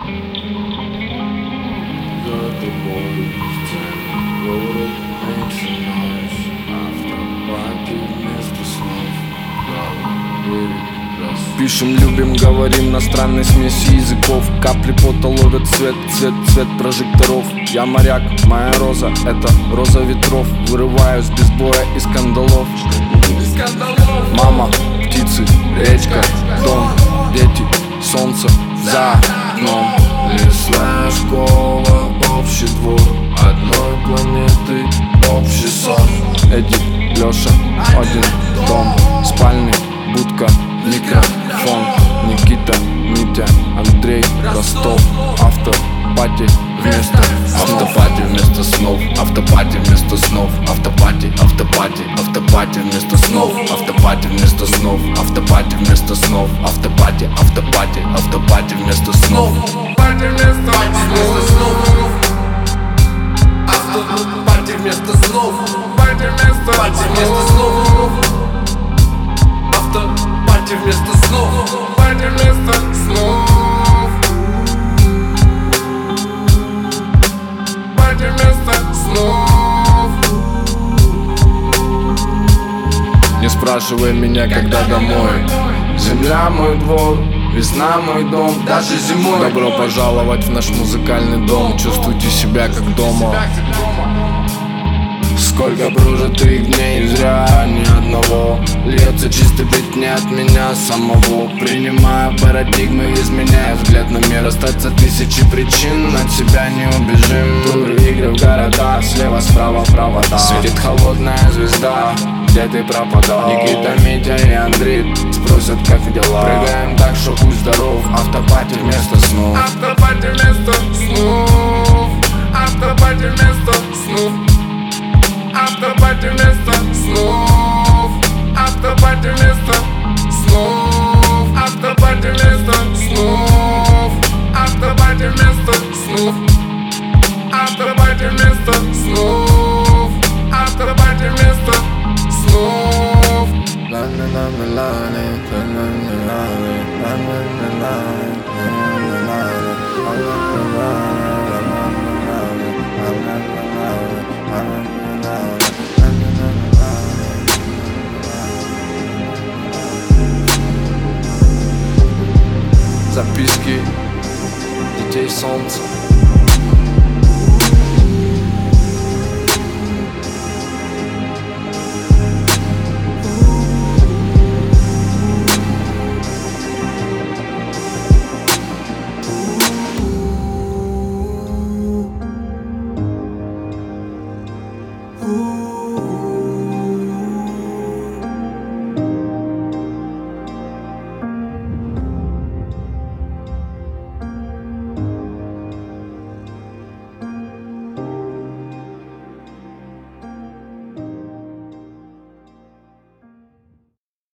За тобой тень, город меньше ночь, автопати вместо снов, берег рас. Пишем, любим, говорим на странной смеси языков. Капли пота ловят цвет, цвет прожекторов. Я моряк, моя роза, это роза ветров. Вырываюсь без боя из кандалов. Мама, птицы, речка, дом, дети, солнце за окном. Лесная школа, общий двор, одной планеты, общий сон. Эдик, Лёша, один дом, спальный, будка, микрофон. Никита, Митя, Андрей, Ростов. Автопати вместо Автопати вместо снов, автопати вместо снов, автопати, автопати, автопати вместо снов, автопати вместо снов, автопати вместо снов, автопати, автопати, автопати вместо снов, автопати вместо снов, автопати вместо снов, автопати вместо снов, автопати вместо снов, автопати вместо снов. Не спрашивай меня, когда домой. Земля мой двор, весна мой дом, даже зимой. Добро пожаловать в наш музыкальный дом. Чувствуйте себя как дома. Сколько прожитых дней, зря ни одного. Льется чистый бит не от меня самого. Принимая парадигмы, изменяя взгляд на мир. Остаться тысячи причин, от себя не убежим. Туры, игры в города, слева, справа, провода. Светит холодная звезда, где ты пропадал? Никита, Митя и Андрей спросят, как дела. Прыгаем так, что будь здоров. Автопати вместо снов, автопати вместо снов, автопати вместо снов, автопати вместо снов, автопати вместо снов, автопати вместо снов, автопати вместо снов, автопати вместо снов, автопати вместо снов. Записки детей солнца. Ooh.